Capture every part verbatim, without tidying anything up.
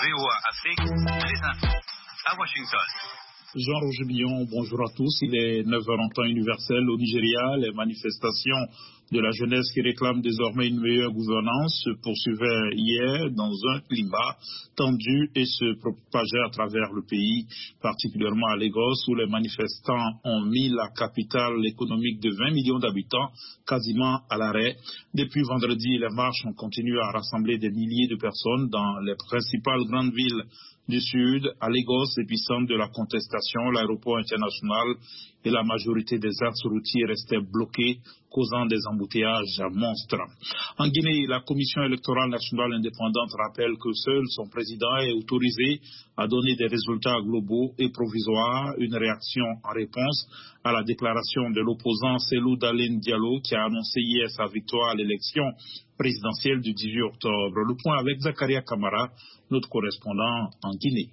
V O A Afrique, les infos à Washington. Jean-Roger Billon, bonjour à tous. Il est neuf heures en temps universel au Nigeria. Les manifestations de la jeunesse qui réclament désormais une meilleure gouvernance se poursuivaient hier dans un climat tendu et se propageaient à travers le pays, particulièrement à Lagos, où les manifestants ont mis la capitale économique de vingt millions d'habitants quasiment à l'arrêt. Depuis vendredi, les marches ont continué à rassembler des milliers de personnes dans les principales grandes villes du Sud, à Lagos, épicentre de la contestation. L'aéroport international et la majorité des axes routiers restaient bloqués, causant des embouteillages monstres. En Guinée, la Commission électorale nationale indépendante rappelle que seul son président est autorisé à donner des résultats globaux et provisoires, une réaction en réponse à la déclaration de l'opposant Cellou Dalein Diallo qui a annoncé hier sa victoire à l'élection présidentielle du dix-huit octobre. Le point avec Zakaria Kamara, notre correspondant en Guinée.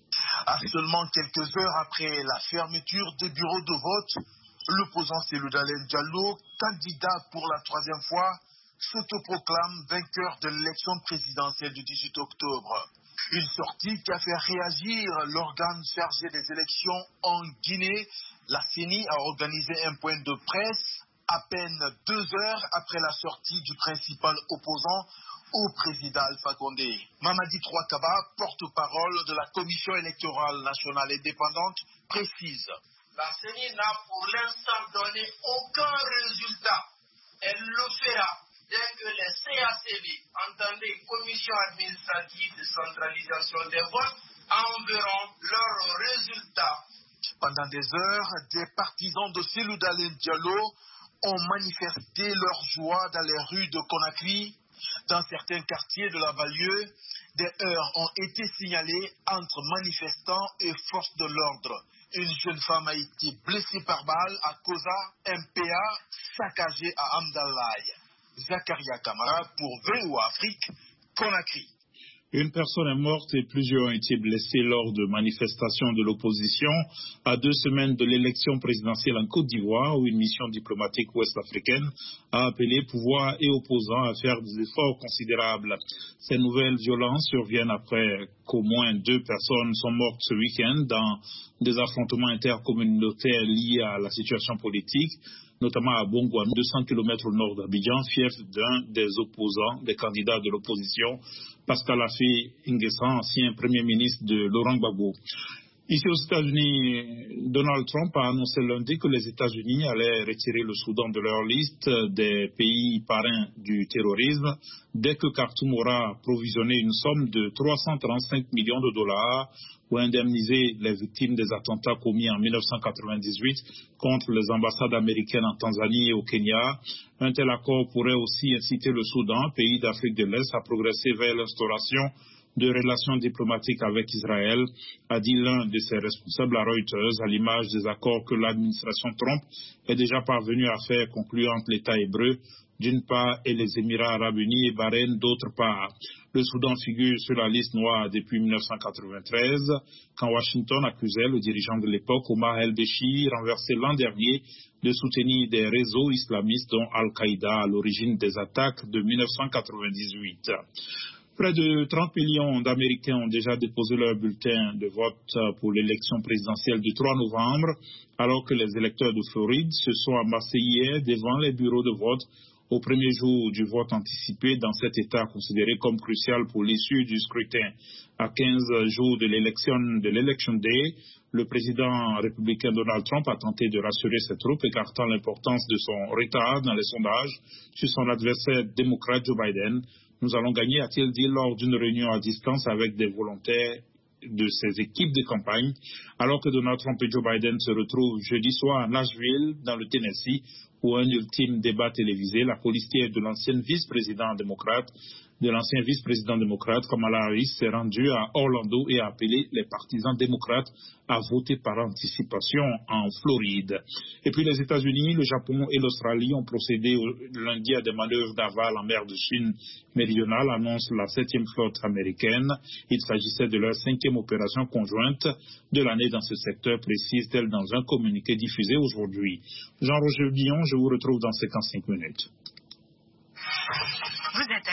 À seulement quelques heures après la fermeture des bureaux de vote, l'opposant Cellou Dalein Diallo, candidat pour la troisième fois, s'autoproclame vainqueur de l'élection présidentielle du dix-huit octobre. Une sortie qui a fait réagir l'organe chargé des élections en Guinée. La C E N I a organisé un point de presse à peine deux heures après la sortie du principal opposant au président Alpha Condé. Mamadi Troakaba, porte-parole de la Commission électorale nationale indépendante, précise. La C E N I n'a pour l'instant donné aucun résultat. Elle le fera dès que les C A C V, entendez Commission administrative de centralisation des votes, enverront leurs résultats. Pendant des heures, des partisans de Cellou Dalein Diallo ont manifesté leur joie dans les rues de Conakry. Dans certains quartiers de la banlieue, des heurts ont été signalés entre manifestants et forces de l'ordre. Une jeune femme a été blessée par balle à Koza, un P A saccagé à Amdalaï. Zakaria Kamara pour V O A Afrique, Conakry. Une personne est morte et plusieurs ont été blessés lors de manifestations de l'opposition à deux semaines de l'élection présidentielle en Côte d'Ivoire, où une mission diplomatique ouest-africaine a appelé pouvoir et opposants à faire des efforts considérables. Ces nouvelles violences surviennent après qu'au moins deux personnes sont mortes ce week-end dans des affrontements intercommunautaires liés à la situation politique, notamment à Bongouanou, deux cents kilomètres au nord d'Abidjan, fief d'un des opposants, des candidats de l'opposition, Pascal Affi N'Guessan, ancien premier ministre de Laurent Gbagbo. Ici aux États-Unis, Donald Trump a annoncé lundi que les États-Unis allaient retirer le Soudan de leur liste des pays parrains du terrorisme dès que Khartoum aura provisionné une somme de trois cent trente-cinq millions de dollars pour indemniser les victimes des attentats commis en mille neuf cent quatre-vingt-dix-huit contre les ambassades américaines en Tanzanie et au Kenya. Un tel accord pourrait aussi inciter le Soudan, pays d'Afrique de l'Est, à progresser vers l'instauration de relations diplomatiques avec Israël, a dit l'un de ses responsables à Reuters, à l'image des accords que l'administration Trump est déjà parvenue à faire conclure entre l'État hébreu d'une part et les Émirats arabes unis et Bahreïn d'autre part. Le Soudan figure sur la liste noire depuis mille neuf cent quatre-vingt-treize, quand Washington accusait le dirigeant de l'époque, Omar el-Béchir, renversé l'an dernier, de soutenir des réseaux islamistes dont Al-Qaïda à l'origine des attaques de mille neuf cent quatre-vingt-dix-huit. Près de trente millions d'Américains ont déjà déposé leur bulletin de vote pour l'élection présidentielle du trois novembre, alors que les électeurs de Floride se sont amassés hier devant les bureaux de vote au premier jour du vote anticipé dans cet État considéré comme crucial pour l'issue du scrutin. À quinze jours de l'élection de l'Election Day, le président républicain Donald Trump a tenté de rassurer ses troupes, écartant l'importance de son retard dans les sondages sur son adversaire démocrate Joe Biden. Nous allons gagner, a-t-il dit lors d'une réunion à distance avec des volontaires de ses équipes de campagne, alors que Donald Trump et Joe Biden se retrouvent jeudi soir à Nashville, dans le Tennessee, pour un ultime débat télévisé. La colistière de l'ancienne vice-président démocrate, de l'ancien vice-président démocrate Kamala Harris s'est rendue à Orlando et a appelé les partisans démocrates à voter par anticipation en Floride. Et puis les États-Unis, le Japon et l'Australie ont procédé lundi à des manœuvres navales en mer de Chine méridionale, annonce la septième flotte américaine. Il s'agissait de leur cinquième opération conjointe de l'année dans ce secteur, précise-t-elle dans un communiqué diffusé aujourd'hui. Jean-Roger Billon, je vous retrouve dans cinquante-cinq minutes. Vous êtes